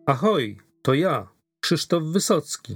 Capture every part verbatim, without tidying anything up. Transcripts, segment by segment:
Ahoj, to ja, Krzysztof Wysocki.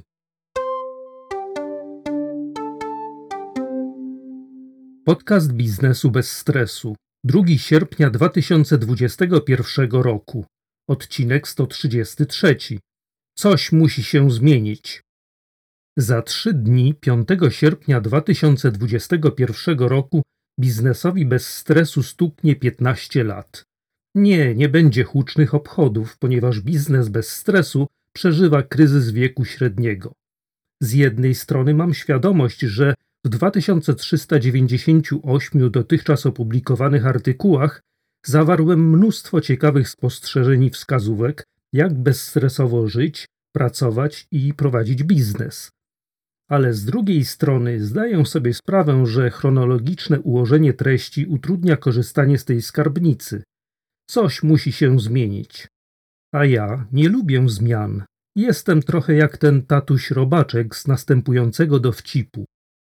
Podcast biznesu bez stresu. drugiego sierpnia dwa tysiące dwudziestego pierwszego roku. Odcinek sto trzydziesty trzeci. Coś musi się zmienić. Za trzy dni, piątego sierpnia dwa tysiące dwudziestego pierwszego roku, biznesowi bez stresu stuknie piętnaście lat. Nie, nie będzie hucznych obchodów, ponieważ biznes bez stresu przeżywa kryzys wieku średniego. Z jednej strony mam świadomość, że w dwa tysiące trzysta dziewięćdziesięciu ośmiu dotychczas opublikowanych artykułach zawarłem mnóstwo ciekawych spostrzeżeń i wskazówek, jak bezstresowo żyć, pracować i prowadzić biznes. Ale z drugiej strony zdaję sobie sprawę, że chronologiczne ułożenie treści utrudnia korzystanie z tej skarbnicy. Coś musi się zmienić. A ja nie lubię zmian. Jestem trochę jak ten tatuś robaczek z następującego dowcipu.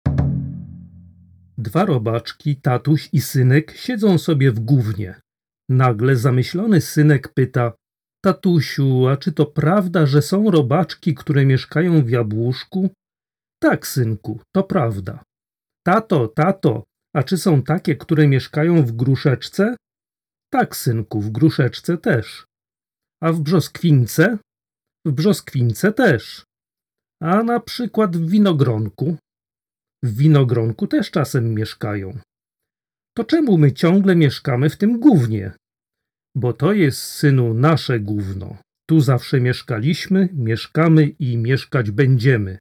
Dwa robaczki, tatuś i synek, siedzą sobie w gównie. Nagle zamyślony synek pyta: tatusiu, a czy to prawda, że są robaczki, które mieszkają w jabłuszku? Tak, synku, to prawda. Tato, tato, a czy są takie, które mieszkają w gruszeczce? Tak, synku, w gruszeczce też. A w brzoskwince? W brzoskwince też. A na przykład w winogronku? W winogronku też czasem mieszkają. To czemu my ciągle mieszkamy w tym gównie? Bo to jest, synu, nasze gówno. Tu zawsze mieszkaliśmy, mieszkamy i mieszkać będziemy.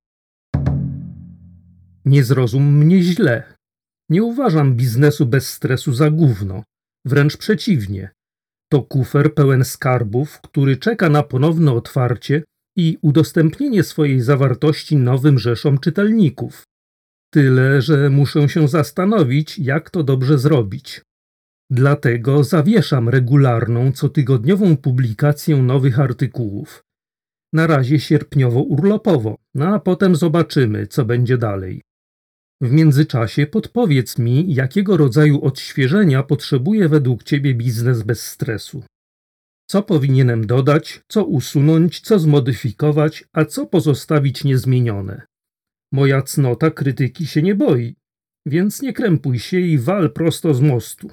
Nie zrozum mnie źle. Nie uważam biznesu bez stresu za gówno. Wręcz przeciwnie. To kufer pełen skarbów, który czeka na ponowne otwarcie i udostępnienie swojej zawartości nowym rzeszom czytelników. Tyle, że muszę się zastanowić, jak to dobrze zrobić. Dlatego zawieszam regularną, cotygodniową publikację nowych artykułów. Na razie sierpniowo-urlopowo, no a potem zobaczymy, co będzie dalej. W międzyczasie podpowiedz mi, jakiego rodzaju odświeżenia potrzebuje według Ciebie biznes bez stresu. Co powinienem dodać, co usunąć, co zmodyfikować, a co pozostawić niezmienione. Moja cnota krytyki się nie boi, więc nie krępuj się i wal prosto z mostu.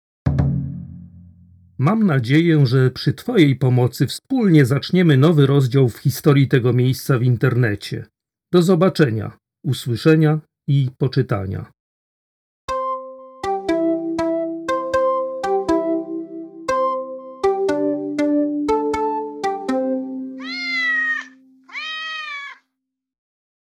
Mam nadzieję, że przy Twojej pomocy wspólnie zaczniemy nowy rozdział w historii tego miejsca w internecie. Do zobaczenia, usłyszenia i poczytania.